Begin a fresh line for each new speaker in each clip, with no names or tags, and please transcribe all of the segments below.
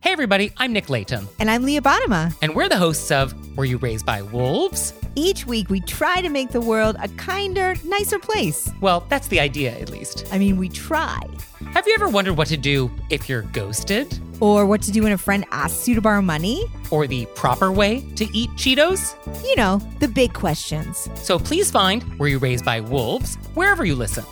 Hey everybody, I'm Nick Layton.
And I'm Leah Bottima.
And we're the hosts of Were You Raised by Wolves?
Each week we try to make the world a kinder, nicer place.
Well, that's the idea, at least.
I mean, we try.
Have you ever wondered what to do if you're ghosted?
Or what to do when a friend asks you to borrow money?
Or the proper way to eat Cheetos?
You know, the big questions.
So please find Were You Raised by Wolves wherever you listen.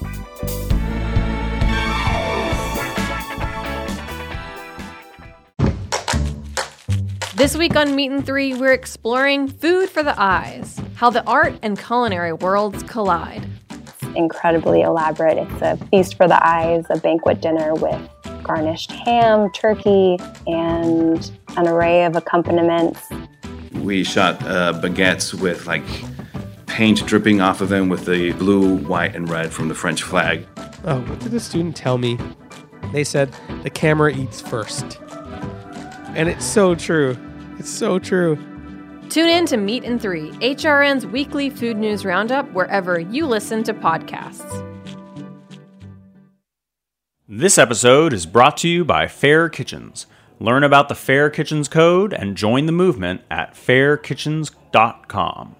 This week on Meat and Three, we're exploring food for the eyes, how the art and culinary worlds collide.
It's incredibly elaborate. It's a feast for the eyes, a banquet dinner with garnished ham, turkey, and an array of accompaniments.
We shot baguettes with paint dripping off of them with the blue, white, and red from the French flag.
Oh, what did the student tell me? They said the camera eats first. And it's so true. It's so true.
Tune in to Meat and Three, HRN's weekly food news roundup, wherever you listen to podcasts.
This episode is brought to you by Fair Kitchens. Learn about the Fair Kitchens Code and join the movement at fairkitchens.com.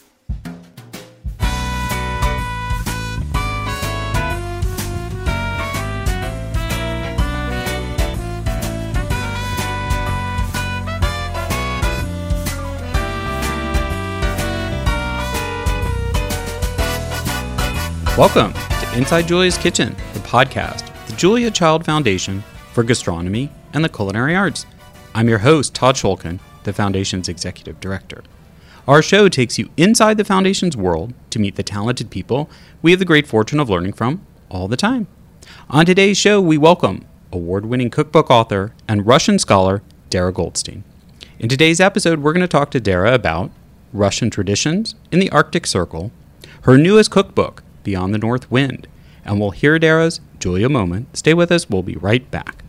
Welcome to Inside Julia's Kitchen, the podcast of the Julia Child Foundation for Gastronomy and the Culinary Arts. I'm your host, Todd Shulkin, the Foundation's Executive Director. Our show takes you inside the Foundation's world to meet the talented people we have the great fortune of learning from all the time. On today's show, we welcome award-winning cookbook author and Russian scholar Dara Goldstein. In today's episode, we're going to talk to Dara about Russian traditions in the Arctic Circle, her newest cookbook, Beyond the North Wind, and we'll hear Dara's Julia moment. Stay with us, we'll be right back.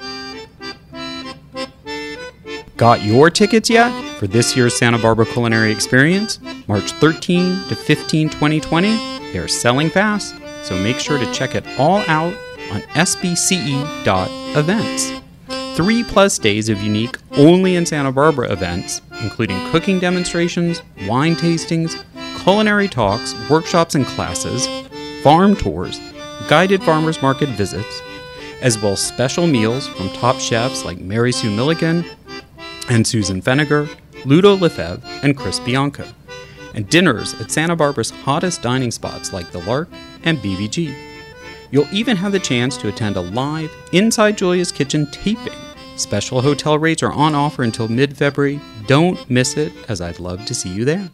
Got your tickets yet for this year's Santa Barbara Culinary Experience? March 13 to 15, 2020. They are selling fast, so make sure to check it all out on sbce.events. 3+ days of unique, only in Santa Barbara events, including cooking demonstrations, wine tastings, culinary talks, workshops and classes, farm tours, guided farmers market visits, as well as special meals from top chefs like Mary Sue Milligan and Susan Feniger, Ludo Lefebvre, and Chris Bianco, and dinners at Santa Barbara's hottest dining spots like The Lark and BBG. You'll even have the chance to attend a live Inside Julia's Kitchen taping. Special hotel rates are on offer until mid-February. Don't miss it, as I'd love to see you there.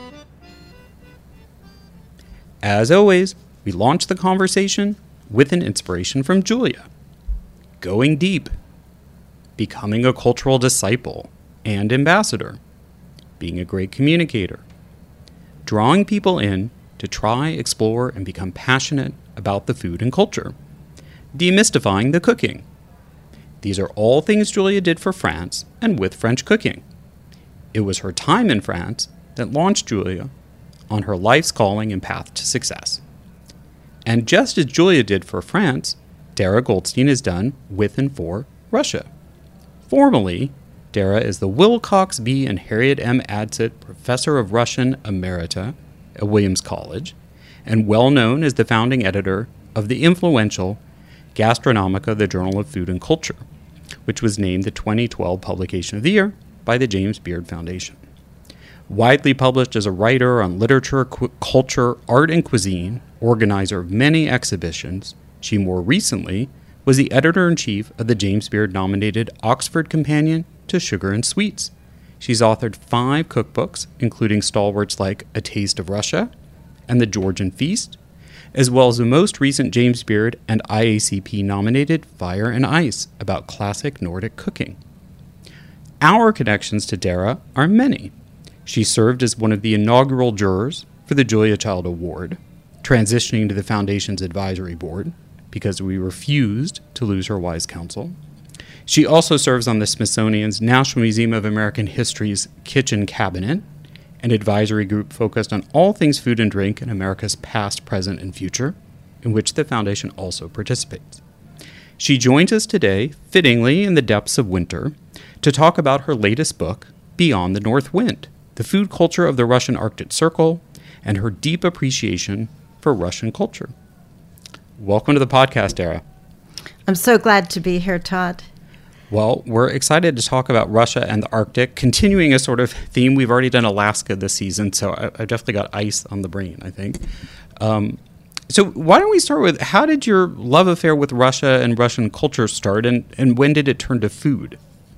As always, we launch the conversation with an inspiration from Julia. Going deep, becoming a cultural disciple and ambassador, being a great communicator, drawing people in to try, explore, and become passionate about the food and culture, demystifying the cooking. These are all things Julia did for France and with French cooking. It was her time in France that launched Julia on her life's calling and path to success. And just as Julia did for France, Dara Goldstein has done with and for Russia. Formally, Dara is the Wilcox B. and Harriet M. Adsit Professor of Russian Emerita at Williams College, and well known as the founding editor of the influential Gastronomica, the Journal of Food and Culture, which was named the 2012 Publication of the Year by the James Beard Foundation. Widely published as a writer on literature, culture, art, and cuisine, organizer of many exhibitions, she more recently was the editor-in-chief of the James Beard-nominated Oxford Companion to Sugar and Sweets. She's authored 5 cookbooks, including stalwarts like A Taste of Russia and The Georgian Feast, as well as the most recent James Beard and IACP-nominated Fire and Ice about classic Nordic cooking. Our connections to Dara are many. She served as one of the inaugural jurors for the Julia Child Award, transitioning to the Foundation's advisory board because we refused to lose her wise counsel. She also serves on the Smithsonian's National Museum of American History's Kitchen Cabinet, an advisory group focused on all things food and drink in America's past, present, and future, in which the Foundation also participates. She joins us today, fittingly in the depths of winter, to talk about her latest book, Beyond the North Wind, the food culture of the Russian Arctic Circle, and her deep appreciation for Russian culture. Welcome to the podcast, Era.
I'm so glad to be here, Todd.
Well, we're excited to talk about Russia and the Arctic, continuing a sort of theme. We've already done Alaska this season, so I've definitely got ice on the brain, I think. So why don't we start with, how did your love affair with Russia and Russian culture start, and when did it turn to food?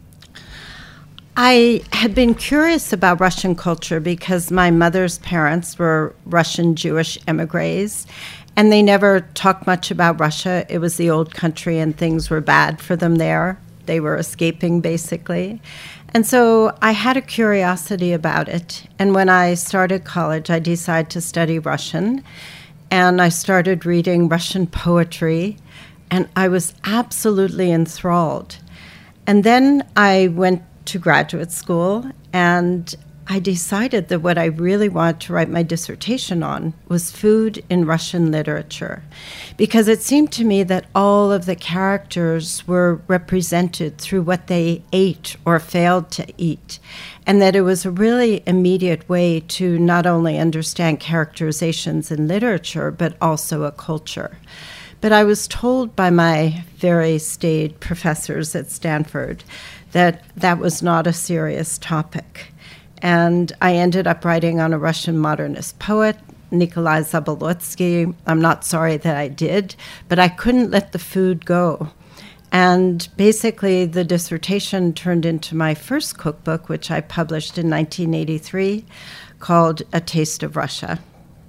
I had been curious about Russian culture because my mother's parents were Russian Jewish emigres, and they never talked much about Russia. It was the old country, and things were bad for them there. They were escaping, basically. And so I had a curiosity about it. And when I started college, I decided to study Russian. And I started reading Russian poetry. And I was absolutely enthralled. And then I went to graduate school. And I decided that what I really wanted to write my dissertation on was food in Russian literature, because it seemed to me that all of the characters were represented through what they ate or failed to eat, and that it was a really immediate way to not only understand characterizations in literature, but also a culture. But I was told by my very staid professors at Stanford that that was not a serious topic. And I ended up writing on a Russian modernist poet, Nikolai Zabolotsky. I'm not sorry that I did, but I couldn't let the food go. And basically, the dissertation turned into my first cookbook, which I published in 1983, called A Taste of Russia.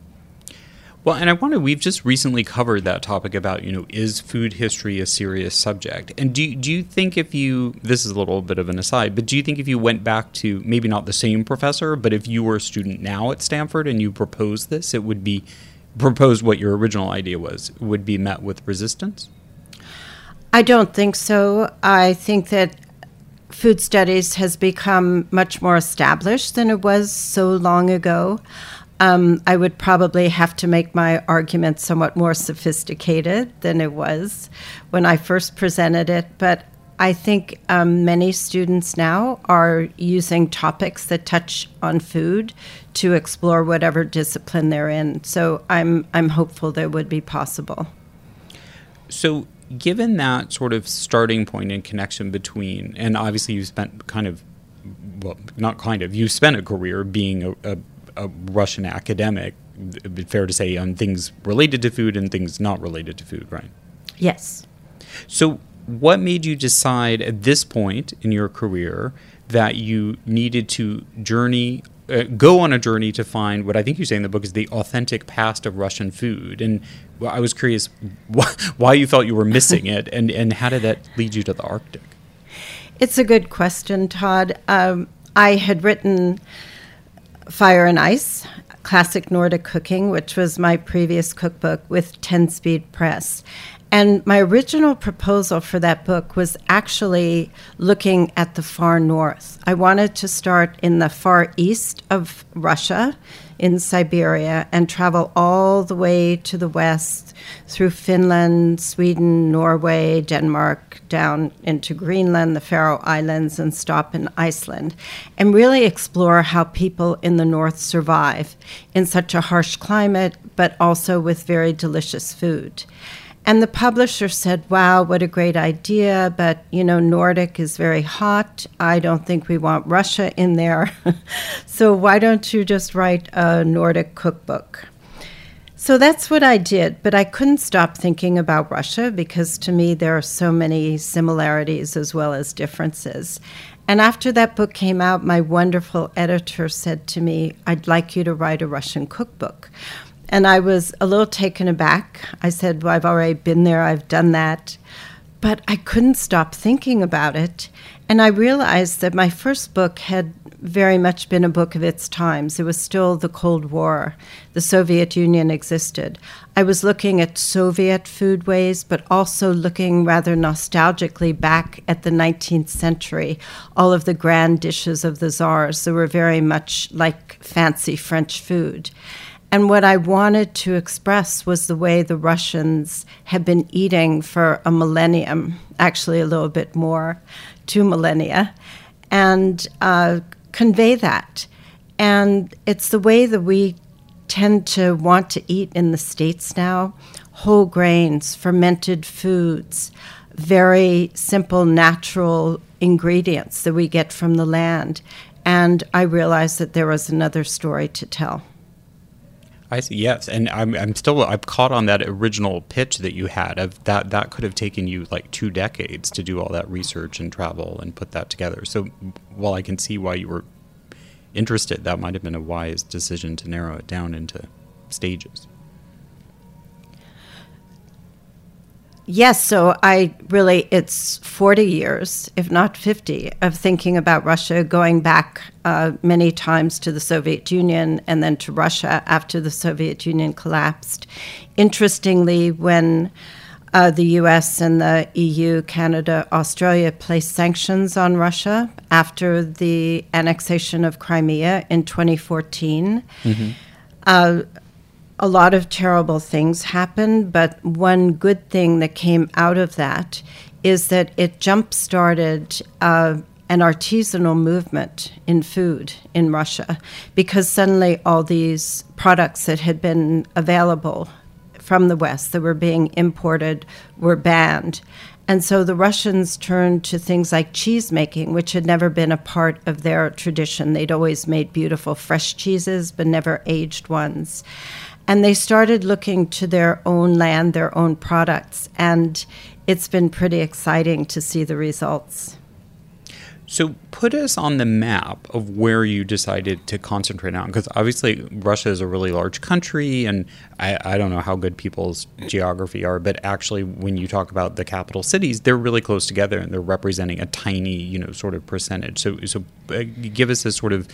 Well, and we've just recently covered that topic about, is food history a serious subject? And do you think this is a little bit of an aside, but do you think if you went back to maybe not the same professor, but if you were a student now at Stanford and you proposed this, it would be proposed what your original idea was, would be met with resistance?
I don't think so. I think that food studies has become much more established than it was so long ago. I would probably have to make my argument somewhat more sophisticated than it was when I first presented it. But I think many students now are using topics that touch on food to explore whatever discipline they're in. So I'm hopeful that it would be possible.
So given that sort of starting point and connection between, and obviously you spent you spent a career being a Russian academic, fair to say, on things related to food and things not related to food, right?
Yes.
So what made you decide at this point in your career that you needed to go on a journey to find what I think you say in the book is the authentic past of Russian food? And I was curious why you felt you were missing it, and how did that lead you to the Arctic?
It's a good question, Todd. I had written Fire and Ice, Classic Nordic Cooking, which was my previous cookbook with 10 Speed Press. And my original proposal for that book was actually looking at the far north. I wanted to start in the far east of Russia, in Siberia, and travel all the way to the west through Finland, Sweden, Norway, Denmark, down into Greenland, the Faroe Islands, and stop in Iceland, and really explore how people in the north survive in such a harsh climate, but also with very delicious food. And the publisher said, wow, what a great idea, but, Nordic is very hot. I don't think we want Russia in there. So why don't you just write a Nordic cookbook? So that's what I did, but I couldn't stop thinking about Russia because to me there are so many similarities as well as differences. And after that book came out, my wonderful editor said to me, I'd like you to write a Russian cookbook. And I was a little taken aback. I said, well, I've already been there, I've done that. But I couldn't stop thinking about it. And I realized that my first book had very much been a book of its times. It was still the Cold War. The Soviet Union existed. I was looking at Soviet foodways, but also looking rather nostalgically back at the 19th century. All of the grand dishes of the czars that were very much like fancy French food. And what I wanted to express was the way the Russians had been eating for a millennium, actually a little bit more, 2 millennia, and convey that. And it's the way that we tend to want to eat in the States now. Whole grains, fermented foods, very simple, natural ingredients that we get from the land. And I realized that there was another story to tell.
I see. Yes, and I'm caught on that original pitch that you had of that could have taken you like 2 decades to do all that research and travel and put that together. So while I can see why you were interested, that might have been a wise decision to narrow it down into stages.
Yes, so it's 40 years, if not 50, of thinking about Russia, going back many times to the Soviet Union and then to Russia after the Soviet Union collapsed. Interestingly, when the U.S. and the EU, Canada, Australia placed sanctions on Russia after the annexation of Crimea in 2014, a lot of terrible things happened, but one good thing that came out of that is that it jump-started an artisanal movement in food in Russia, because suddenly all these products that had been available from the West that were being imported were banned. And so the Russians turned to things like cheese making, which had never been a part of their tradition. They'd always made beautiful fresh cheeses, but never aged ones. And they started looking to their own land, their own products, and it's been pretty exciting to see the results.
So put us on the map of where you decided to concentrate on, because obviously Russia is a really large country, and I don't know how good people's geography are, but actually when you talk about the capital cities, they're really close together and they're representing a tiny, sort of percentage. So give us this sort of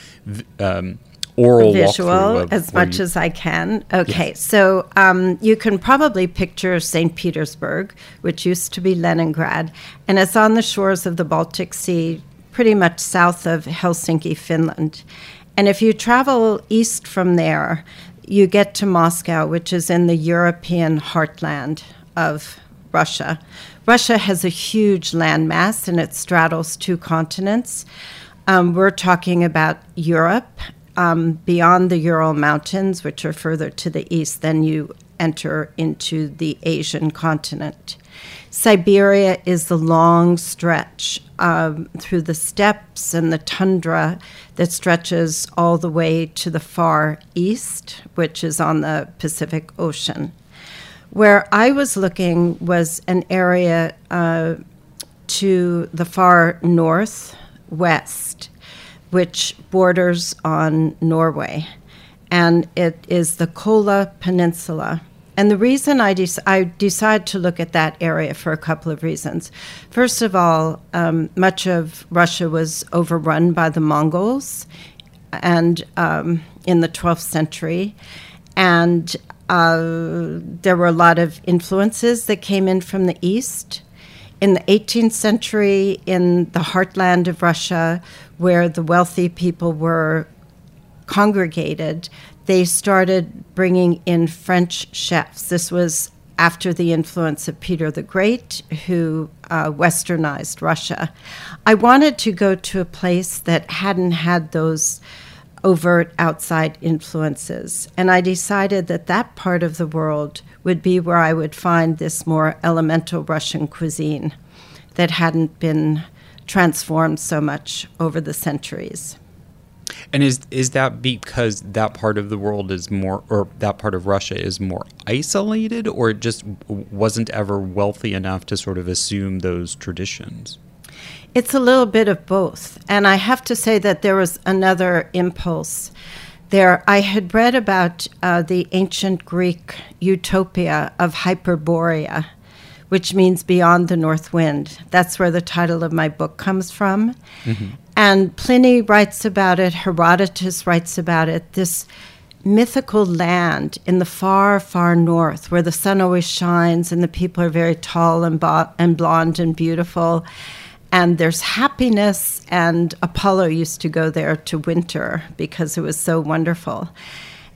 oral
visual as much as I can. Okay, yes. So you can probably picture St. Petersburg, which used to be Leningrad, and it's on the shores of the Baltic Sea, pretty much south of Helsinki, Finland. And if you travel east from there, you get to Moscow, which is in the European heartland of Russia. Russia has a huge landmass, and it straddles 2 continents. We're talking about Europe. Beyond the Ural Mountains, which are further to the east, then you enter into the Asian continent. Siberia is the long stretch through the steppes and the tundra that stretches all the way to the far east, which is on the Pacific Ocean. Where I was looking was an area to the far northwest, which borders on Norway, and it is the Kola Peninsula. And the reason I decided to look at that area for a couple of reasons. First of all, much of Russia was overrun by the Mongols, and in the 12th century, and there were a lot of influences that came in from the east. In the 18th century, in the heartland of Russia, where the wealthy people were congregated, they started bringing in French chefs. This was after the influence of Peter the Great, who westernized Russia. I wanted to go to a place that hadn't had those overt outside influences, and I decided that that part of the world would be where I would find this more elemental Russian cuisine that hadn't been transformed so much over the centuries.
And is that because that part of the world is more, or that part of Russia is more isolated, or it just wasn't ever wealthy enough to sort of assume those traditions?
It's a little bit of both. And I have to say that there was another impulse there. I had read about the ancient Greek utopia of Hyperborea, which means beyond the north wind. That's where the title of my book comes from. Mm-hmm. And Pliny writes about it, Herodotus writes about it, this mythical land in the far, far north where the sun always shines and the people are very tall and blonde and beautiful. And there's happiness, and Apollo used to go there to winter because it was so wonderful.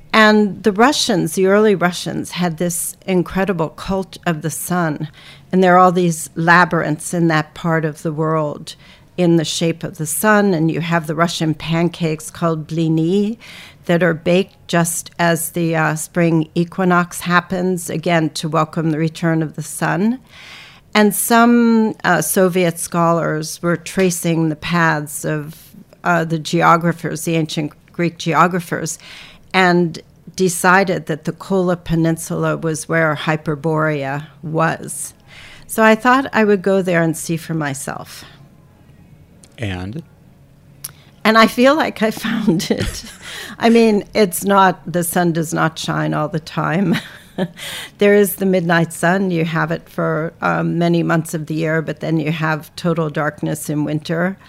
And the early Russians, had this incredible cult of the sun. And there are all these labyrinths in that part of the world in the shape of the sun. And you have the Russian pancakes called blini that are baked just as the spring equinox happens, again, to welcome the return of the sun. And some Soviet scholars were tracing the paths of the geographers, the ancient Greek geographers, and decided that the Kola Peninsula was where Hyperborea was. So I thought I would go there and see for myself.
And
I feel like I found it. I mean, the sun does not shine all the time. There is the midnight sun. You have it for many months of the year, but then you have total darkness in winter.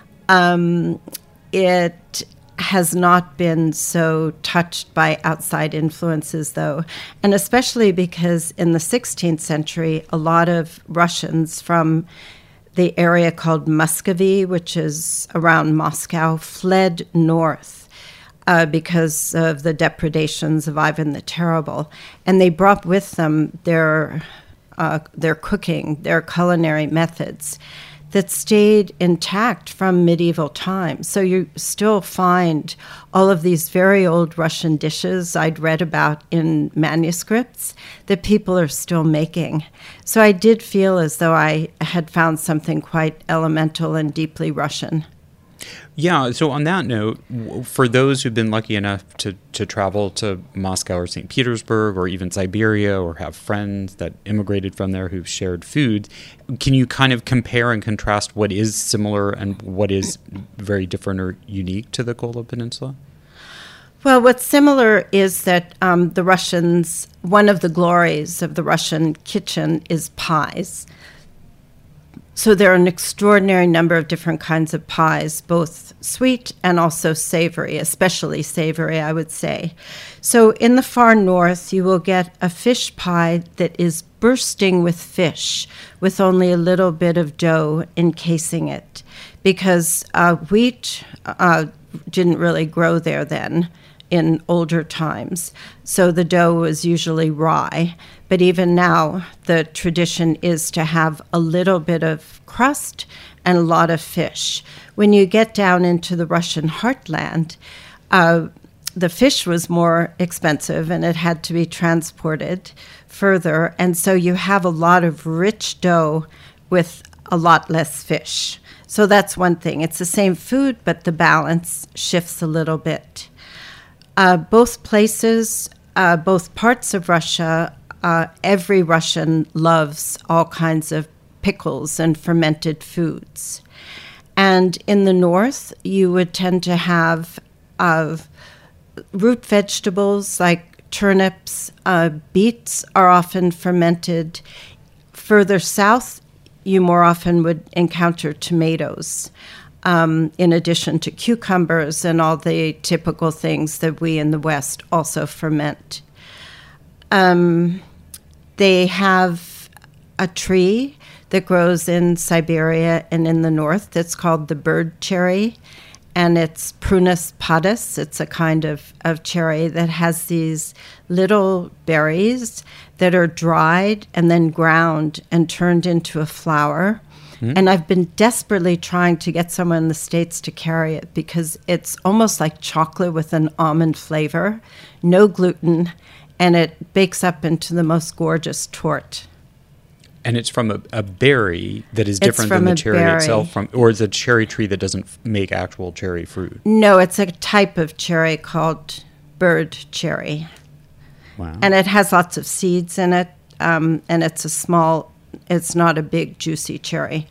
It has not been so touched by outside influences, though, and especially because in the 16th century, a lot of Russians from the area called Muscovy, which is around Moscow, fled north because of the depredations of Ivan the Terrible, and they brought with them their cooking, their culinary methods that stayed intact from medieval times. So you still find all of these very old Russian dishes I'd read about in manuscripts that people are still making. So I did feel as though I had found something quite elemental and deeply Russian.
yeah, so on that note, for those who've been lucky enough to travel to Moscow or St. Petersburg or even Siberia or have friends that immigrated from there who've shared food, can you kind of compare and contrast what is similar and what is very different or unique to the Kola Peninsula?
Well, what's similar is that the Russians, one of the glories of the Russian kitchen is pies. So there are an extraordinary number of different kinds of pies, both sweet and also savory, especially savory, I would say. So in the far north, you will get a fish pie that is bursting with fish, with only a little bit of dough encasing it, because wheat didn't really grow there then in older times. So the dough was usually rye. But even now, the tradition is to have a little bit of crust and a lot of fish. When you get down into the Russian heartland, the fish was more expensive and it had to be transported further. And so you have a lot of rich dough with a lot less fish. So that's one thing. It's the same food, but the balance shifts a little bit. Both places, both parts of Russia, every Russian loves all kinds of pickles and fermented foods. And in the north, you would tend to have root vegetables like turnips, beets are often fermented. Further south, you more often would encounter tomatoes. In addition to cucumbers and all the typical things that we in the West also ferment. They have a tree that grows in Siberia and in the north that's called the bird cherry, and it's Prunus padus. It's a kind of cherry that has these little berries that are dried and then ground and turned into a flour. And I've been desperately trying to get someone in the States to carry it because it's almost like chocolate with an almond flavor, no gluten, and it bakes up into the most gorgeous torte.
And it's from a berry that is different than the cherry itself, or is it a cherry tree that doesn't make actual cherry fruit?
No, it's a type of cherry called bird cherry.
Wow.
And it has lots of seeds in it, and it's not a big, juicy cherry.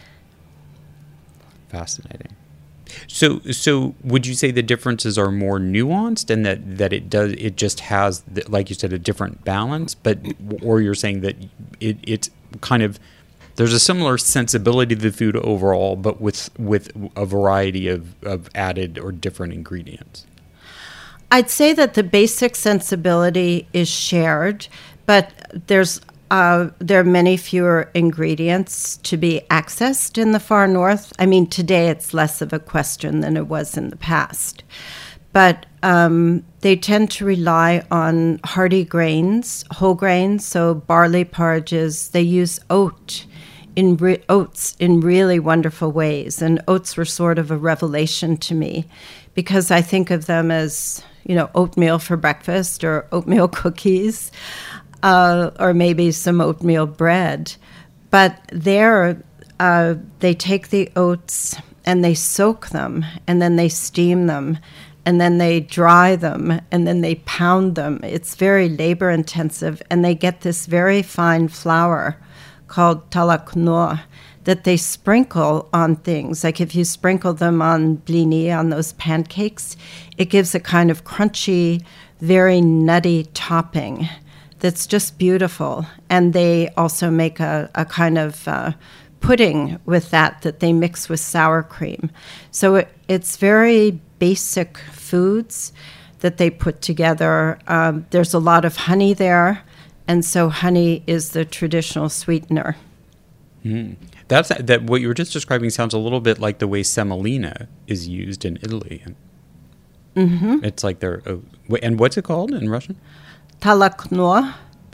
Fascinating. So would you say the differences are more nuanced and that it just has, like you said, a different balance, or you're saying that it's kind of, there's a similar sensibility to the food overall, but with a variety of added or different ingredients?
I'd say that the basic sensibility is shared, but there are many fewer ingredients to be accessed in the far north. I mean, today it's less of a question than it was in the past. but they tend to rely on hearty grains, whole grains, so barley porridges. They use oats in really wonderful ways, and oats were sort of a revelation to me because I think of them as, oatmeal for breakfast or oatmeal cookies or maybe some oatmeal bread. But they take the oats and they soak them, and then they steam them, and then they dry them, and then they pound them. It's very labor intensive, and they get this very fine flour called talaknoa that they sprinkle on things. Like if you sprinkle them on blini, on those pancakes, it gives a kind of crunchy, very nutty topping that's just beautiful. And they also make a kind of pudding with that they mix with sour cream. So it's very basic foods that they put together. There's a lot of honey there, and so honey is the traditional sweetener.
That what you were just describing sounds a little bit like the way semolina is used in Italy. Mm-hmm. It's like and what's it called in Russian?
Talaknoa.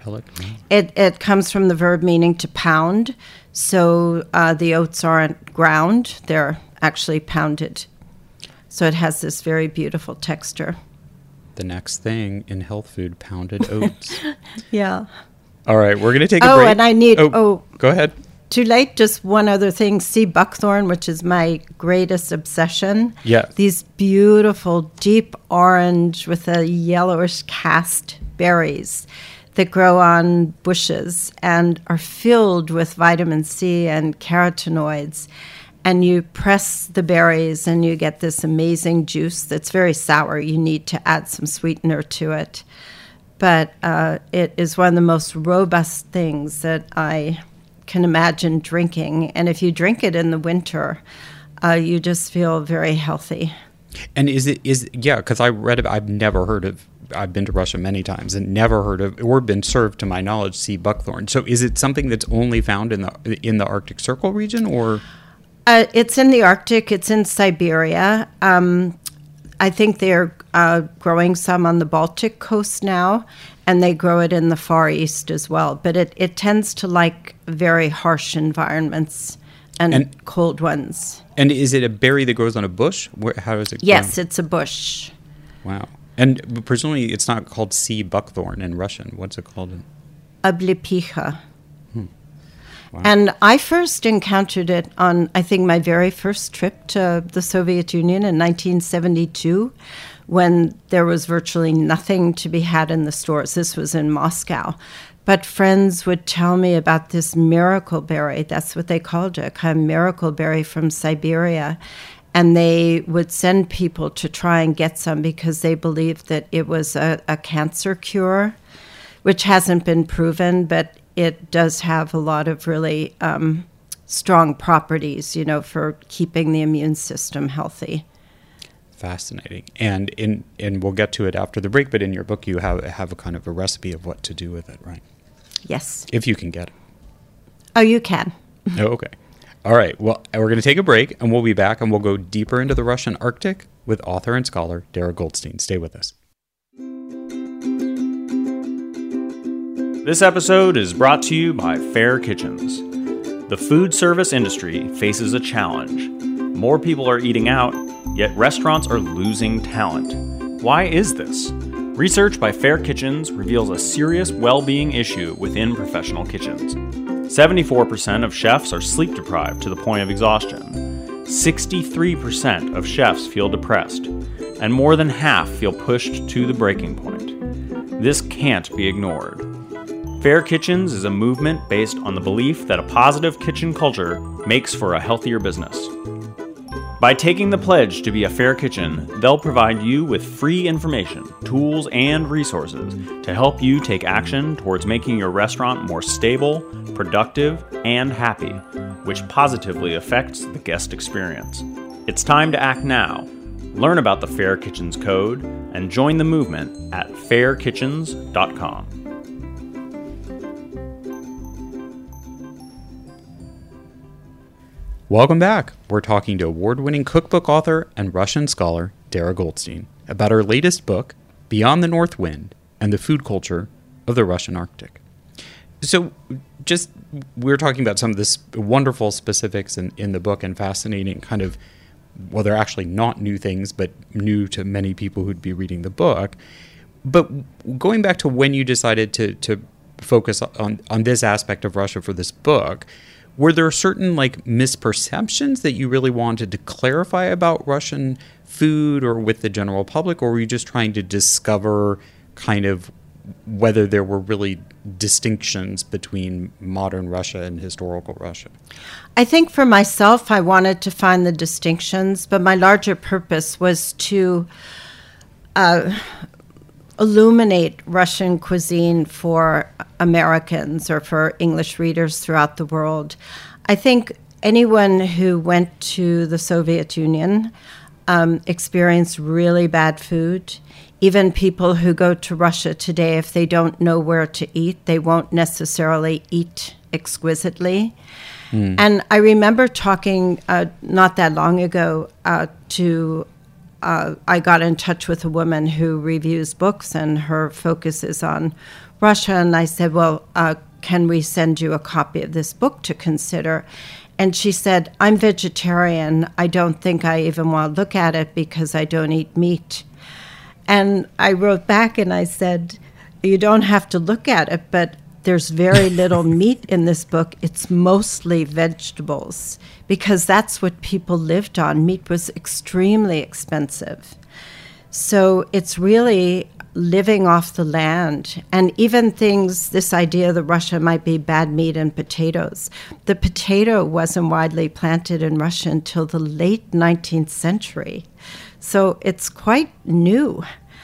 It comes from the verb meaning to pound. So the oats aren't ground, they're actually pounded. So it has this very beautiful texture.
The next thing in health food, pounded oats.
Yeah.
All right, we're going to take a break.
Oh, and I need...
go ahead.
Too late, just one other thing. Sea buckthorn, which is my greatest obsession.
Yeah.
These beautiful, deep orange with a yellowish cast berries that grow on bushes and are filled with vitamin C and carotenoids. And you press the berries and you get this amazing juice that's very sour. You need to add some sweetener to it. But it is one of the most robust things that I can imagine drinking. And if you drink it in the winter, you just feel very healthy.
And because I've never heard of, I've been to Russia many times and never heard of or been served to my knowledge sea buckthorn. So is it something that's only found in the Arctic Circle region, or?
It's in the Arctic. It's in Siberia. I think they're growing some on the Baltic coast now, and they grow it in the Far East as well. But it tends to like very harsh environments and cold ones. And
is it a berry that grows on a bush? How does it grow?
Yes, it's a bush.
Wow. And presumably it's not called sea buckthorn in Russian. What's it called?
Oblipicha.
Wow.
And I first encountered it on, I think, my very first trip to the Soviet Union in 1972, when there was virtually nothing to be had in the stores. This was in Moscow. But friends would tell me about this miracle berry. That's what they called it, a kind of miracle berry from Siberia. And they would send people to try and get some because they believed that it was a cancer cure, which hasn't been proven, but it does have a lot of really strong properties, for keeping the immune system healthy.
Fascinating. And we'll get to it after the break, but in your book you have a kind of a recipe of what to do with it, right?
Yes.
If you can get it.
Oh, you can.
Oh, okay. All right. Well, we're going to take a break, and we'll be back, and we'll go deeper into the Russian Arctic with author and scholar Dara Goldstein. Stay with us.
This episode is brought to you by Fair Kitchens. The food service industry faces a challenge. More people are eating out, yet restaurants are losing talent. Why is this? Research by Fair Kitchens reveals a serious well-being issue within professional kitchens. 74% of chefs are sleep deprived to the point of exhaustion. 63% of chefs feel depressed, and more than half feel pushed to the breaking point. This can't be ignored. Fair Kitchens is a movement based on the belief that a positive kitchen culture makes for a healthier business. By taking the pledge to be a Fair Kitchen, they'll provide you with free information, tools, and resources to help you take action towards making your restaurant more stable, productive, and happy, which positively affects the guest experience. It's time to act now. Learn about the Fair Kitchens Code and join the movement at fairkitchens.com.
Welcome back. We're talking to award-winning cookbook author and Russian scholar Dara Goldstein. about her latest book, Beyond the North Wind and the Food Culture of the Russian Arctic. So we're talking about some of this wonderful specifics in the book and fascinating kind of, well, they're actually not new things, but new to many people who'd be reading the book. But going back to when you decided to focus on this aspect of Russia for this book, were there certain misperceptions that you really wanted to clarify about Russian food or with the general public, or were you just trying to discover kind of whether there were really distinctions between modern Russia and historical Russia?
I think for myself, I wanted to find the distinctions, but my larger purpose was to illuminate Russian cuisine for Americans or for English readers throughout the world. I think anyone who went to the Soviet Union experienced really bad food. Even people who go to Russia today, if they don't know where to eat, they won't necessarily eat exquisitely. And I remember talking not that long ago I got in touch with a woman who reviews books, and her focus is on Russia. And I said, well, can we send you a copy of this book to consider? And she said, I'm vegetarian. I don't think I even want to look at it because I don't eat meat. And I wrote back and I said, you don't have to look at it, but there's very little meat in this book. It's mostly vegetables because that's what people lived on. Meat was extremely expensive. So it's really living off the land. And even things, this idea that Russia might be bad meat and potatoes. The potato wasn't widely planted in Russia until the late 19th century. So it's quite new.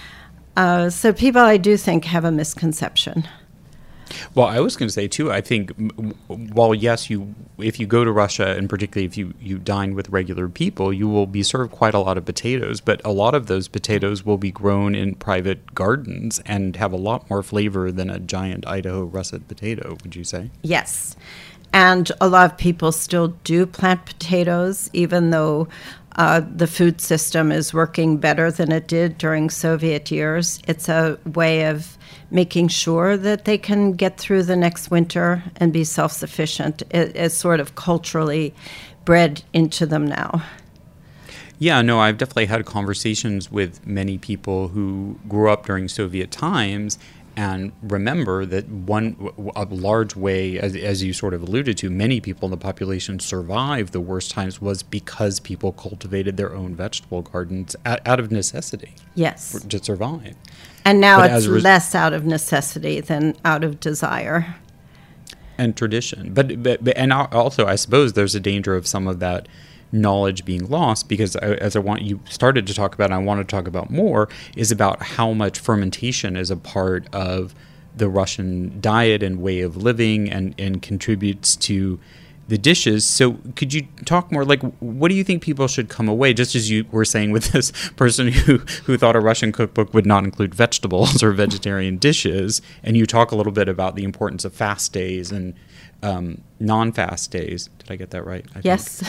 So people, I do think, have a misconception.
Well, I was going to say, too, I think, while, yes, if you go to Russia, and particularly if you dine with regular people, you will be served quite a lot of potatoes, but a lot of those potatoes will be grown in private gardens and have a lot more flavor than a giant Idaho russet potato, would you say?
Yes. And a lot of people still do plant potatoes, even though the food system is working better than it did during Soviet years. It's a way of making sure that they can get through the next winter and be self-sufficient. It's sort of culturally bred into them now.
Yeah, no, I've definitely had conversations with many people who grew up during Soviet times and remember that a large way, as you sort of alluded to, many people in the population survived the worst times was because people cultivated their own vegetable gardens out of necessity.
Yes.
To survive.
And now it's less out of necessity than out of desire.
And tradition. But and also, I suppose there's a danger of some of that knowledge being lost, because you started to talk about, and I want to talk about more, is about how much fermentation is a part of the Russian diet and way of living and contributes to the dishes. So could you talk more, what do you think people should come away, just as you were saying with this person who thought a Russian cookbook would not include vegetables or vegetarian dishes, and you talk a little bit about the importance of fast days and non-fast days. Did I get that right?
Yes.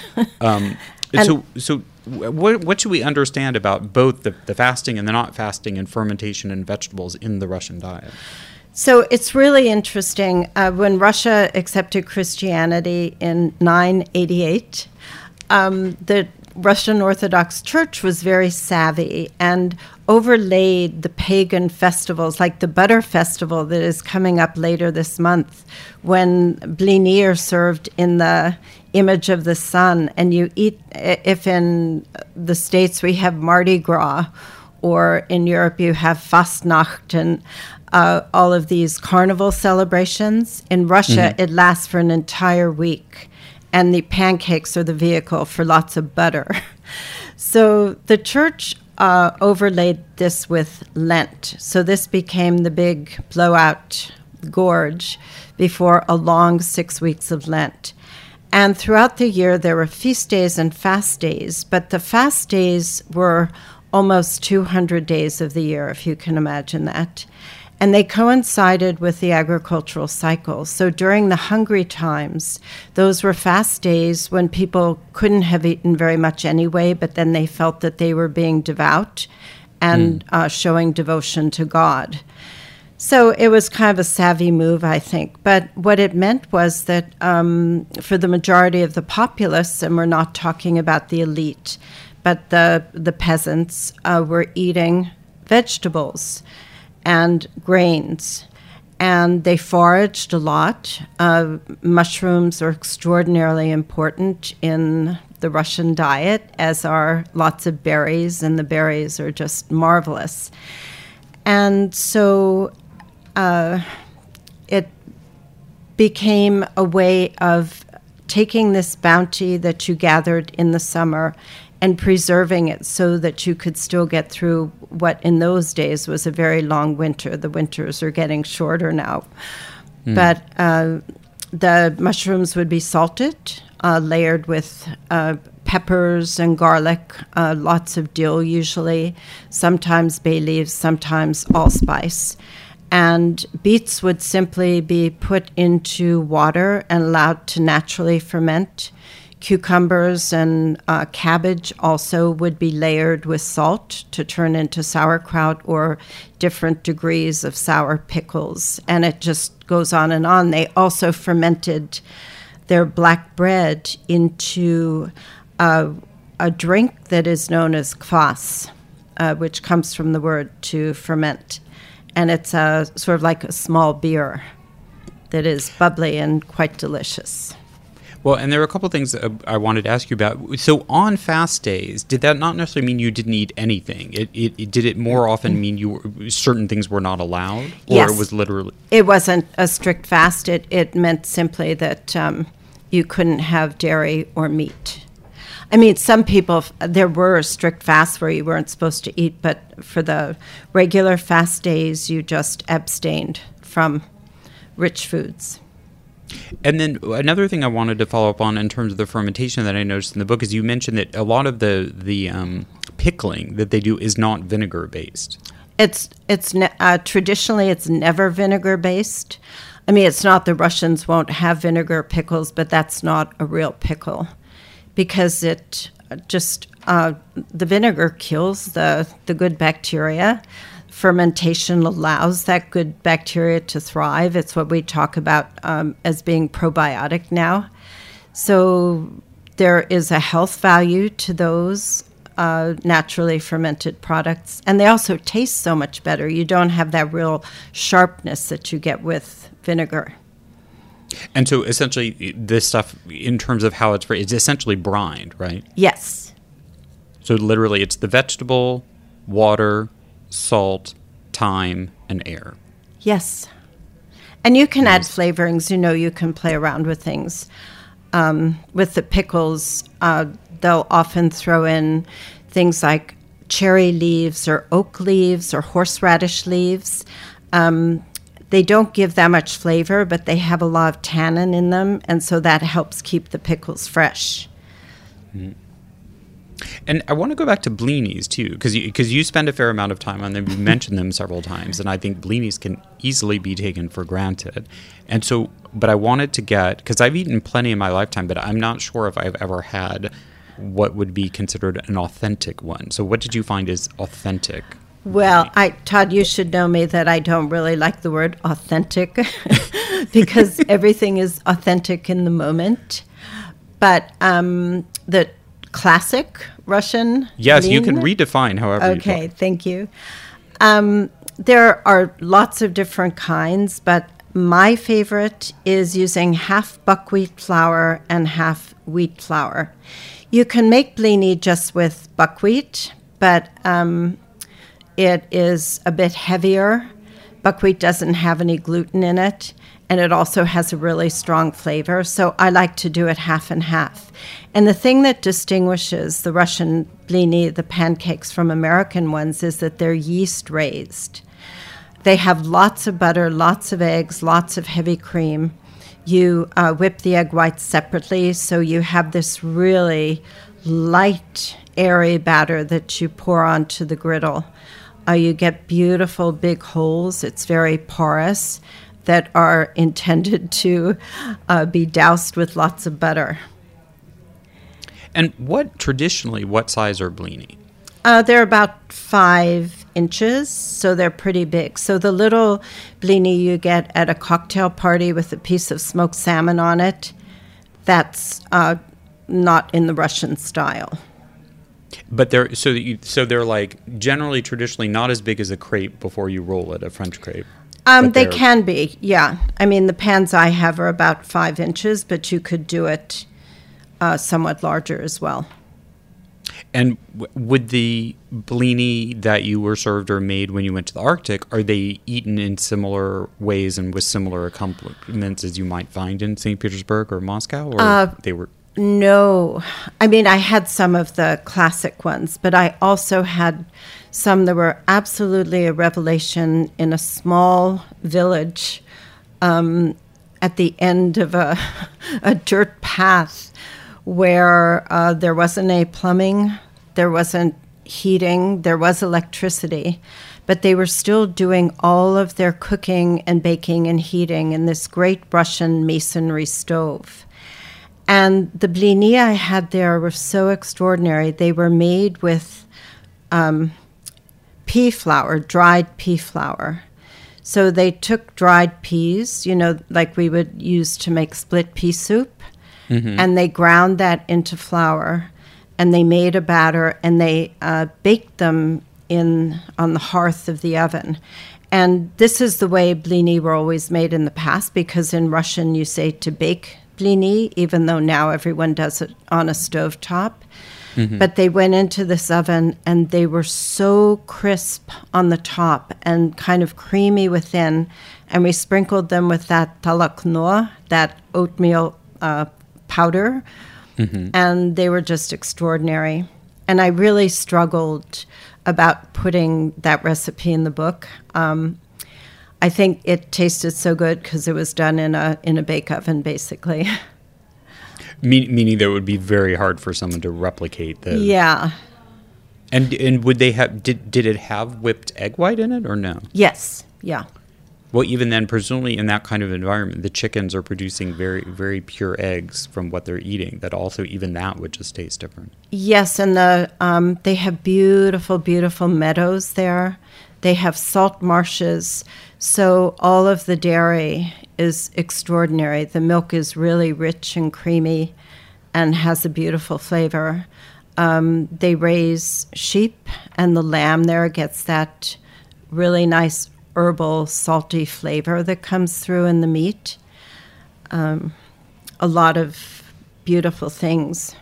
So what should we understand about both the fasting and the not fasting and fermentation and vegetables in the Russian diet?
So it's really interesting. When Russia accepted Christianity in 988, the Russian Orthodox Church was very savvy and overlaid the pagan festivals, like the Butter Festival that is coming up later this month, when blini are served in the image of the sun. And you eat, if in the States we have Mardi Gras, or in Europe you have Fastnacht and all of these carnival celebrations. In Russia, it lasts for an entire week. And the pancakes are the vehicle for lots of butter. So the church overlaid this with Lent. So this became the big blowout gorge before a long 6 weeks of Lent. And throughout the year, there were feast days and fast days, but the fast days were almost 200 days of the year, if you can imagine that. And they coincided with the agricultural cycle. So during the hungry times, those were fast days when people couldn't have eaten very much anyway, but then they felt that they were being devout. and showing devotion to God. So it was kind of a savvy move, I think. But what it meant was that for the majority of the populace, and we're not talking about the elite, but the peasants were eating vegetables and grains. And they foraged a lot. Mushrooms are extraordinarily important in the Russian diet, as are lots of berries, and the berries are just marvelous. And so it became a way of taking this bounty that you gathered in the summer and preserving it so that you could still get through what in those days was a very long winter. The winters are getting shorter now. But the mushrooms would be salted, layered with peppers and garlic, lots of dill usually, sometimes bay leaves, sometimes allspice. And beets would simply be put into water and allowed to naturally ferment. Cucumbers and cabbage also would be layered with salt to turn into sauerkraut or different degrees of sour pickles. And it just goes on and on. They also fermented their black bread into a drink that is known as kvass, which comes from the word to ferment. And it's sort of like a small beer that is bubbly and quite delicious.
Well, and there are a couple of things I wanted to ask you about. So on fast days, did that not necessarily mean you didn't eat anything? Did it more often mean certain things were not allowed? Or
yes.
It was literally...
It wasn't a strict fast. It meant simply that you couldn't have dairy or meat. I mean, some people, there were strict fasts where you weren't supposed to eat, but for the regular fast days, you just abstained from rich foods.
And then another thing I wanted to follow up on in terms of the fermentation that I noticed in the book is you mentioned that a lot of the pickling that they do is not vinegar based.
Traditionally it's never vinegar based. I mean, it's not the Russians won't have vinegar pickles, but that's not a real pickle because it just the vinegar kills the good bacteria. Fermentation allows that good bacteria to thrive. It's what we talk about as being probiotic now. So there is a health value to those naturally fermented products. And they also taste so much better. You don't have that real sharpness that you get with vinegar.
And so essentially this stuff, in terms of how it's essentially brined, right?
Yes.
So literally it's the vegetable, water, salt, thyme, and air.
Yes. And you can add flavorings. You can play around with things. With the pickles, they'll often throw in things like cherry leaves or oak leaves or horseradish leaves. They don't give that much flavor, but they have a lot of tannin in them, and so that helps keep the pickles fresh.
Mm. And I want to go back to blinis, too, because you spend a fair amount of time on them. You mentioned them several times, and I think blinis can easily be taken for granted. And so, but I wanted to get, because I've eaten plenty in my lifetime, but I'm not sure if I've ever had what would be considered an authentic one. So what did you find is authentic?
Well, Todd, you should know me that I don't really like the word authentic because everything is authentic in the moment. But the classic Russian
Yes,
blin,
you can redefine however you
Okay,
want.
thank you. There are lots of different kinds, but my favorite is using half buckwheat flour and half wheat flour. You can make blini just with buckwheat, but it is a bit heavier. Buckwheat doesn't have any gluten in it, and it also has a really strong flavor, so I like to do it half and half. And the thing that distinguishes the Russian blini, the pancakes, from American ones is that they're yeast raised. They have lots of butter, lots of eggs, lots of heavy cream. You whip the egg whites separately, so you have this really light, airy batter that you pour onto the griddle. You get beautiful big holes. It's very porous that are intended to be doused with lots of butter.
And what size are blini?
They're about 5 inches, so they're pretty big. So the little blini you get at a cocktail party with a piece of smoked salmon on it, that's not in the Russian style.
But they're like generally traditionally not as big as a crepe before you roll it, a French crepe.
They can be, yeah. I mean, the pans I have are about 5 inches, but you could do it somewhat larger as well.
And would the blini that you were served or made when you went to the Arctic, are they eaten in similar ways and with similar accompaniments as you might find in St. Petersburg or Moscow? Or they were...
No. I mean, I had some of the classic ones, but I also had some that were absolutely a revelation in a small village at the end of a dirt path where there wasn't any plumbing, there wasn't heating, there was electricity, but they were still doing all of their cooking and baking and heating in this great Russian masonry stove. And the blini I had there were so extraordinary. They were made with pea flour, dried pea flour. So they took dried peas, like we would use to make split pea soup, and they ground that into flour, and they made a batter, and they baked them on the hearth of the oven. And this is the way blini were always made in the past, because in Russian you say to bake blini, even though now everyone does it on a stovetop. But they went into this oven, and they were so crisp on the top and kind of creamy within. And we sprinkled them with that talakno, that oatmeal powder, and they were just extraordinary. And I really struggled about putting that recipe in the book. I think it tasted so good because it was done in a bake oven, basically.
Meaning that it would be very hard for someone to replicate the...
Yeah.
And would they have... Did it have whipped egg white in it or no?
Yes, yeah.
Well, even then, presumably in that kind of environment, the chickens are producing very, very pure eggs from what they're eating, that also even that would just taste different.
Yes, and they have beautiful, beautiful meadows there. They have salt marshes, so all of the dairy is extraordinary. The milk is really rich and creamy and has a beautiful flavor. They raise sheep, and the lamb there gets that really nice herbal, salty flavor that comes through in the meat. A lot of beautiful things.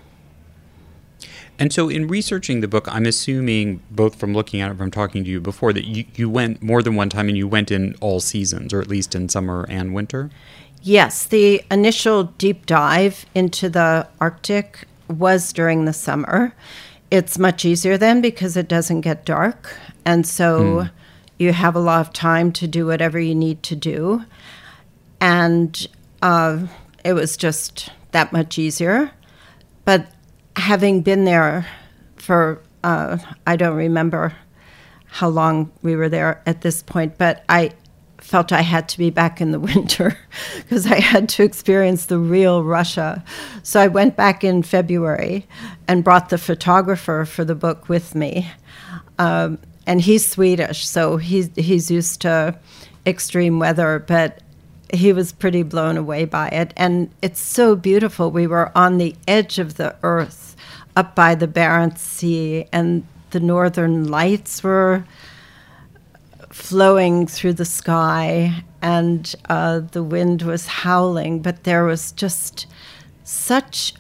And so in researching the book, I'm assuming, both from looking at it from talking to you before, that you went more than one time, and you went in all seasons, or at least in summer and winter?
Yes, the initial deep dive into the Arctic was during the summer. It's much easier then because it doesn't get dark, and so you have a lot of time to do whatever you need to do. And it was just that much easier. But having been there for, I don't remember how long we were there at this point, but I felt I had to be back in the winter because I had to experience the real Russia. So I went back in February and brought the photographer for the book with me. And he's Swedish, so he's used to extreme weather, but he was pretty blown away by it. And it's so beautiful. We were on the edge of the earth, up by the Barents Sea, and the northern lights were flowing through the sky, and the wind was howling, but there was just such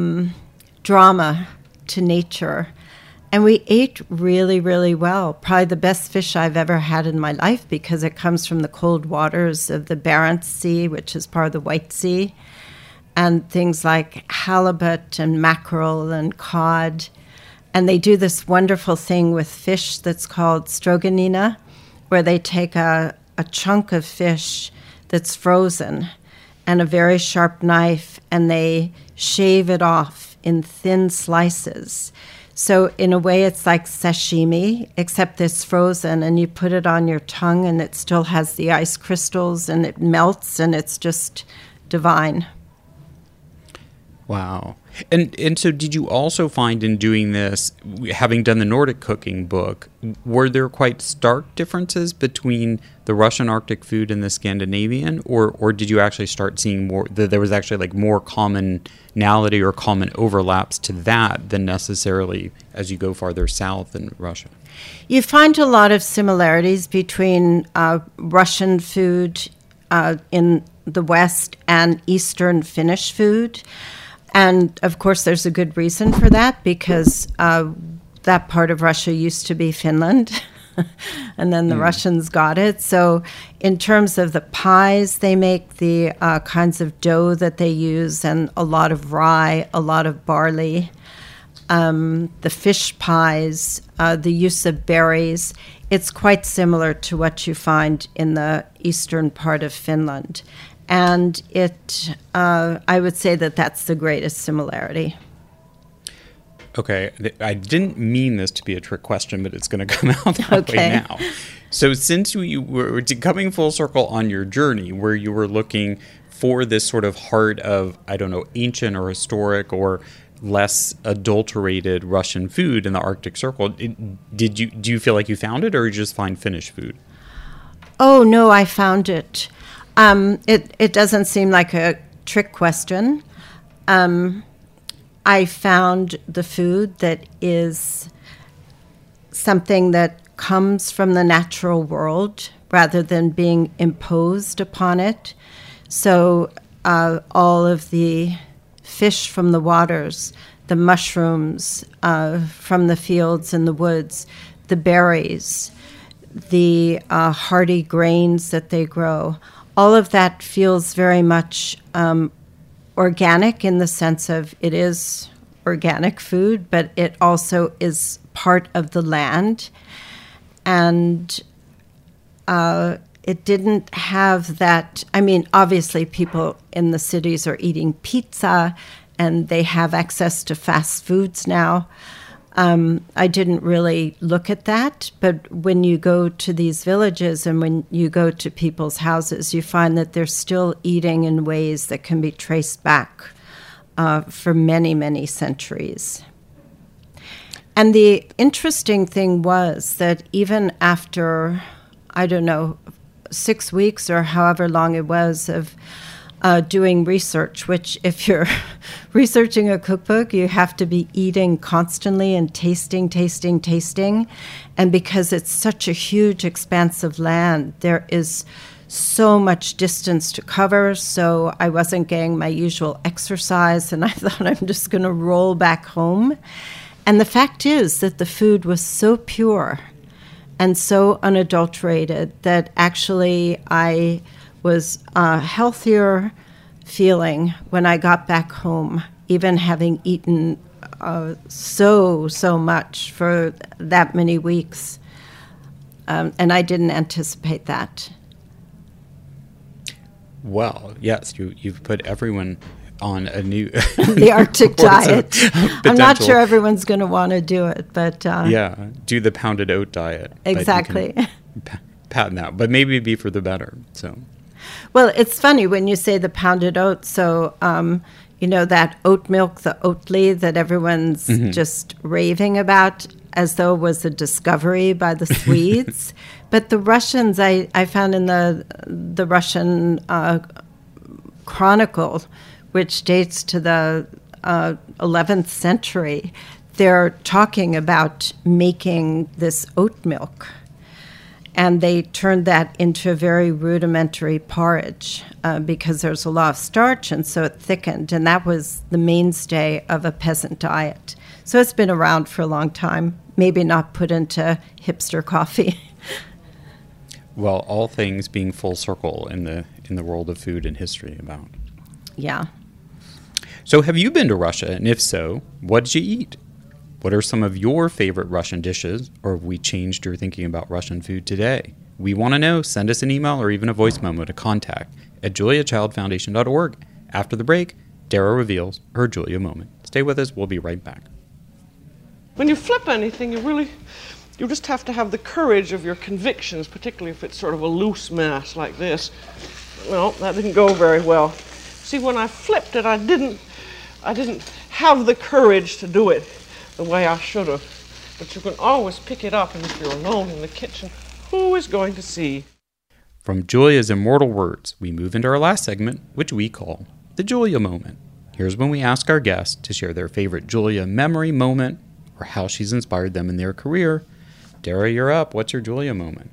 drama to nature. And we ate really, really well. Probably the best fish I've ever had in my life because it comes from the cold waters of the Barents Sea, which is part of the White Sea, and things like halibut and mackerel and cod. And they do this wonderful thing with fish that's called stroganina, where they take a chunk of fish that's frozen and a very sharp knife, and they shave it off in thin slices. So in a way, it's like sashimi, except it's frozen, and you put it on your tongue, and it still has the ice crystals, and it melts, and it's just divine.
Wow. And so did you also find in doing this, having done the Nordic cooking book, were there quite stark differences between the Russian Arctic food and the Scandinavian? Or did you actually start seeing more, that there was actually like more commonality or common overlaps to that than necessarily as you go farther south in Russia?
You find a lot of similarities between Russian food in the West and Eastern Finnish food. And of course, there's a good reason for that, because that part of Russia used to be Finland, and then the Russians got it. So in terms of the pies they make, the kinds of dough that they use, and a lot of rye, a lot of barley, the fish pies, the use of berries, it's quite similar to what you find in the eastern part of Finland. And I would say that that's the greatest similarity.
Okay, I didn't mean this to be a trick question, but it's going to come out that way now. So since you were coming full circle on your journey, where you were looking for this sort of heart of, I don't know, ancient or historic or less adulterated Russian food in the Arctic Circle, do you feel like you found it, or you just find Finnish food?
Oh, no, I found it. It doesn't seem like a trick question. I found the food that is something that comes from the natural world rather than being imposed upon it. So all of the fish from the waters, the mushrooms from the fields and the woods, the berries, the hardy grains that they grow, all of that feels very much organic in the sense of it is organic food, but it also is part of the land. And it didn't have that. I mean, obviously people in the cities are eating pizza and they have access to fast foods now. I didn't really look at that, but when you go to these villages and when you go to people's houses, you find that they're still eating in ways that can be traced back for many, many centuries. And the interesting thing was that even after, 6 weeks or however long it was of doing research, which if you're researching a cookbook, you have to be eating constantly and tasting. And because it's such a huge expanse of land, there is so much distance to cover. So I wasn't getting my usual exercise, and I thought I'm just going to roll back home. And the fact is that the food was so pure and so unadulterated that actually I was healthier feeling when I got back home, even having eaten so much for that many weeks. And I didn't anticipate that.
Well, yes, you've put everyone on a new
the Arctic diet. I'm not sure everyone's going to want to do it, but
do the pounded oat diet.
Exactly.
Patent that, but maybe it'd be for the better. So.
Well, it's funny when you say the pounded oat. So, that oat milk, the Oatly that everyone's just raving about as though it was a discovery by the Swedes. But the Russians, I found in the Russian Chronicle, which dates to the 11th century, they're talking about making this oat milk. And they turned that into a very rudimentary porridge because there's a lot of starch, and so it thickened. And that was the mainstay of a peasant diet. So it's been around for a long time, maybe not put into hipster coffee.
Well, all things being full circle in the world of food and history about.
Yeah.
So have you been to Russia? And if so, what did you eat? What are some of your favorite Russian dishes, or have we changed your thinking about Russian food today? We want to know. Send us an email or even a voice memo to contact@juliachildfoundation.org. After the break, Dara reveals her Julia moment. Stay with us. We'll be right back.
When you flip anything, you just have to have the courage of your convictions, particularly if it's sort of a loose mass like this. Well, that didn't go very well. See, when I flipped it, I I didn't have the courage to do it the way I should have. But you can always pick it up, and if you're alone in the kitchen, who is going to see?
From Julia's immortal words, we move into our last segment, which we call the Julia Moment. Here's when we ask our guests to share their favorite Julia memory moment or how she's inspired them in their career. Dara, you're up. What's your Julia moment?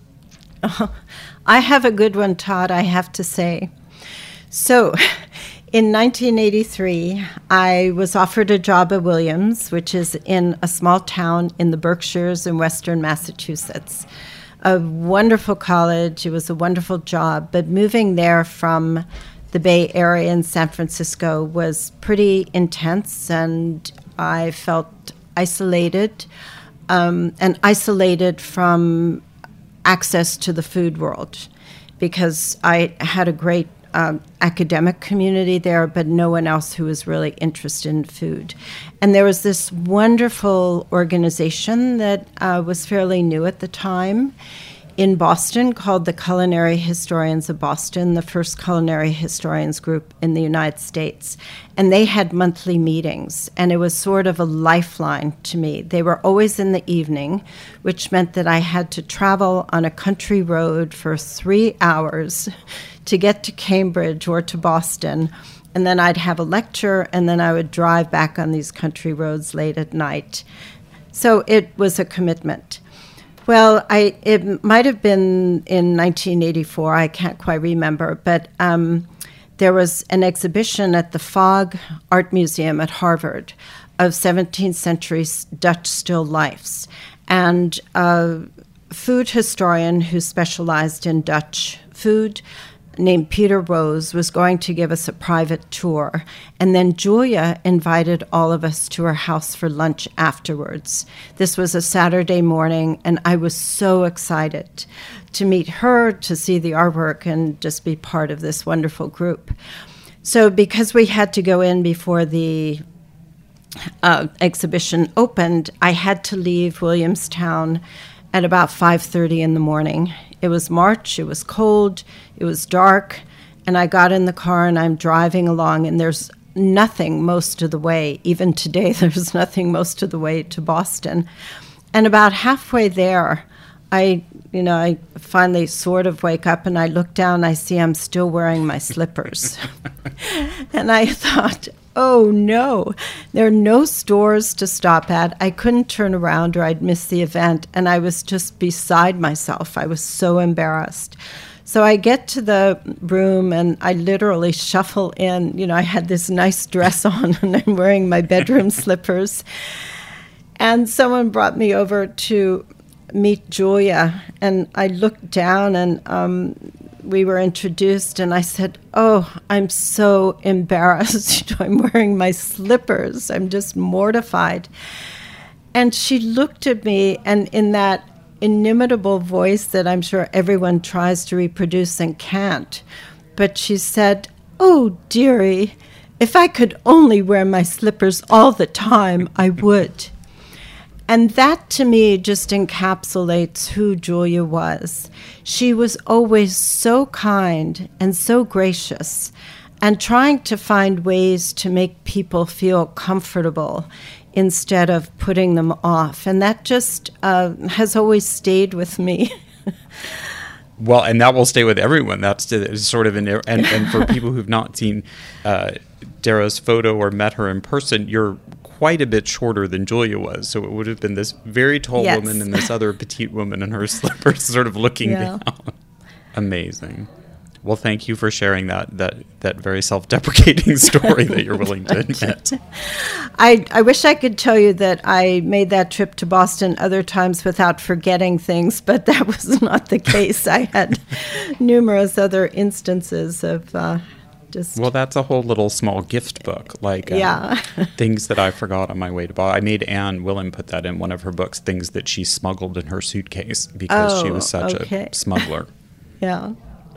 I have a good one, Todd, I have to say. So, in 1983, I was offered a job at Williams, which is in a small town in the Berkshires in western Massachusetts. A wonderful college, it was a wonderful job, but moving there from the Bay Area in San Francisco was pretty intense, and I felt isolated, and isolated from access to the food world, because I had a great academic community there, but no one else who was really interested in food. And there was this wonderful organization that was fairly new at the time in Boston called the Culinary Historians of Boston, the first culinary historians group in the United States. And they had monthly meetings, and it was sort of a lifeline to me. They were always in the evening, which meant that I had to travel on a country road for 3 hours to get to Cambridge or to Boston. And then I'd have a lecture, and then I would drive back on these country roads late at night. So it was a commitment. Well, it might have been in 1984, I can't quite remember, but there was an exhibition at the Fogg Art Museum at Harvard of 17th century Dutch still lifes. And a food historian who specialized in Dutch food named Peter Rose was going to give us a private tour. And then Julia invited all of us to her house for lunch afterwards. This was a Saturday morning, and I was so excited to meet her, to see the artwork, and just be part of this wonderful group. So because we had to go in before the exhibition opened, I had to leave Williamstown at about 5:30 in the morning. It was March, it was cold, it was dark, and I got in the car and I'm driving along, and there's nothing most of the way. Even today, there's nothing most of the way to Boston. And about halfway there, I finally sort of wake up and I look down, I see I'm still wearing my slippers. And I thought, oh no, there are no stores to stop at. I couldn't turn around or I'd miss the event, and I was just beside myself. I was so embarrassed. So I get to the room and I literally shuffle in. I had this nice dress on and I'm wearing my bedroom slippers. And someone brought me over to meet Julia, and I looked down and we were introduced, and I said, oh, I'm so embarrassed. I'm wearing my slippers. I'm just mortified. And she looked at me, and in that inimitable voice that I'm sure everyone tries to reproduce and can't, but she said, oh, dearie, if I could only wear my slippers all the time, I would. And that, to me, just encapsulates who Julia was. She was always so kind and so gracious, and trying to find ways to make people feel comfortable instead of putting them off. And that just has always stayed with me.
Well, and that will stay with everyone. That's sort of and for people who've not seen Dara's photo or met her in person, you're quite a bit shorter than Julia was. So it would have been this very tall woman and this other petite woman in her slippers sort of looking down. Amazing. Well, thank you for sharing that very self-deprecating story that you're willing to admit.
I wish I could tell you that I made that trip to Boston other times without forgetting things, but that was not the case. I had numerous other instances of
Well, that's a whole little small gift book, like things that I forgot on my way to Boston. I made Anne Willen put that in one of her books, things that she smuggled in her suitcase because she was such a smuggler.
Yeah.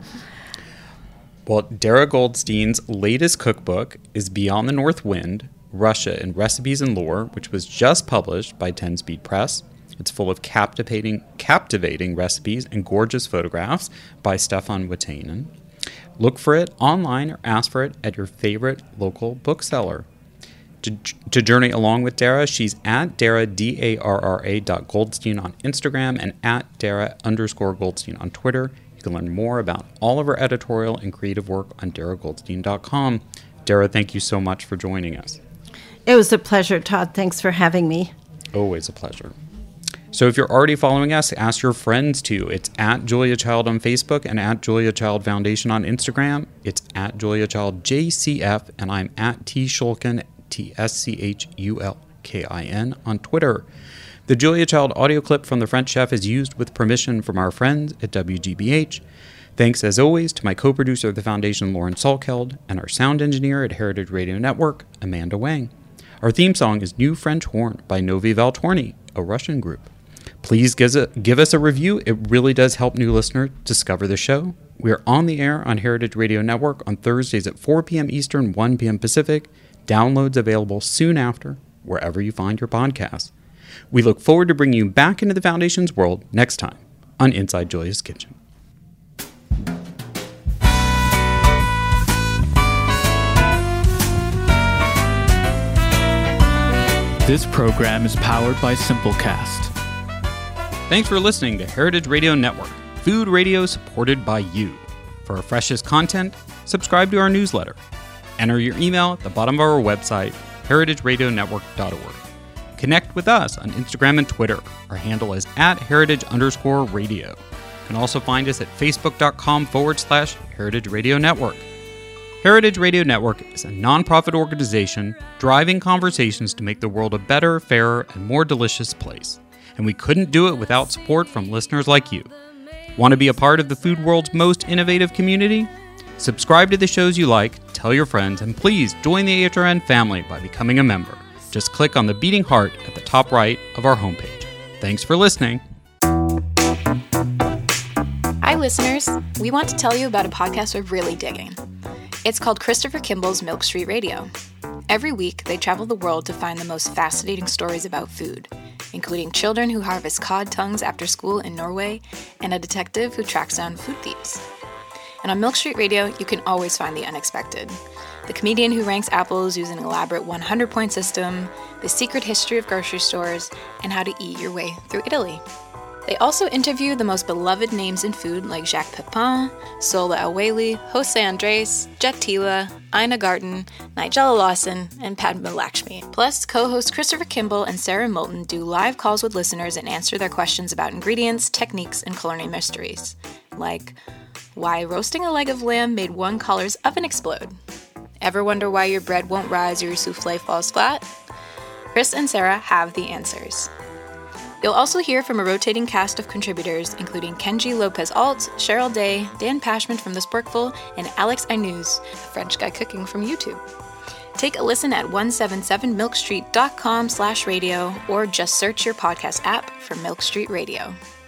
Well, Dara Goldstein's latest cookbook is Beyond the North Wind, Russia in Recipes and Lore, which was just published by 10 Speed Press. It's full of captivating recipes and gorgeous photographs by Stefan Watainen. Look for it online or ask for it at your favorite local bookseller. To journey along with Dara, she's at Dara, Darra.Goldstein on Instagram and at Dara_Goldstein on Twitter. You can learn more about all of her editorial and creative work on DaraGoldstein.com. Dara, thank you so much for joining us.
It was a pleasure, Todd. Thanks for having me.
Always a pleasure. So if you're already following us, ask your friends to. It's at Julia Child on Facebook and at Julia Child Foundation on Instagram. It's at Julia Child JCF, and I'm at T Shulkin, TSCHULKIN on Twitter. The Julia Child audio clip from The French Chef is used with permission from our friends at WGBH. Thanks, as always, to my co-producer of the Foundation, Lauren Salkeld, and our sound engineer at Heritage Radio Network, Amanda Wang. Our theme song is New French Horn by Novi Valtorny, a Russian group. Please give us a review. It really does help new listeners discover the show. We are on the air on Heritage Radio Network on Thursdays at 4 p.m. Eastern, 1 p.m. Pacific. Downloads available soon after, wherever you find your podcasts. We look forward to bringing you back into the Foundation's world next time on Inside Julia's Kitchen.
This program is powered by Simplecast.
Thanks for listening to Heritage Radio Network, food radio supported by you. For our freshest content, subscribe to our newsletter. Enter your email at the bottom of our website, heritageradionetwork.org. Connect with us on Instagram and Twitter. Our handle is @heritage_radio. You can also find us at facebook.com/Heritage Radio Network. Heritage Radio Network is a nonprofit organization driving conversations to make the world a better, fairer, and more delicious place. And we couldn't do it without support from listeners like you. Want to be a part of the food world's most innovative community? Subscribe to the shows you like, tell your friends, and please join the AHRN family by becoming a member. Just click on the beating heart at the top right of our homepage. Thanks for listening.
Hi, listeners. We want to tell you about a podcast we're really digging. It's called Christopher Kimball's Milk Street Radio. Every week, they travel the world to find the most fascinating stories about food, including children who harvest cod tongues after school in Norway and a detective who tracks down food thieves. And on Milk Street Radio, you can always find the unexpected. The comedian who ranks apples using an elaborate 100-point system, the secret history of grocery stores, and how to eat your way through Italy. They also interview the most beloved names in food like Jacques Pepin, Sola El-Waylly, Jose Andres, Jet Tila, Ina Garten, Nigella Lawson, and Padma Lakshmi. Plus, co-hosts Christopher Kimball and Sarah Moulton do live calls with listeners and answer their questions about ingredients, techniques, and culinary mysteries. Like, why roasting a leg of lamb made one caller's oven explode? Ever wonder why your bread won't rise or your souffle falls flat? Chris and Sarah have the answers. You'll also hear from a rotating cast of contributors, including Kenji Lopez-Alt, Cheryl Day, Dan Pashman from The Sporkful, and Alex Aynous, a French guy cooking from YouTube. Take a listen at 177milkstreet.com/radio or just search your podcast app for Milk Street Radio.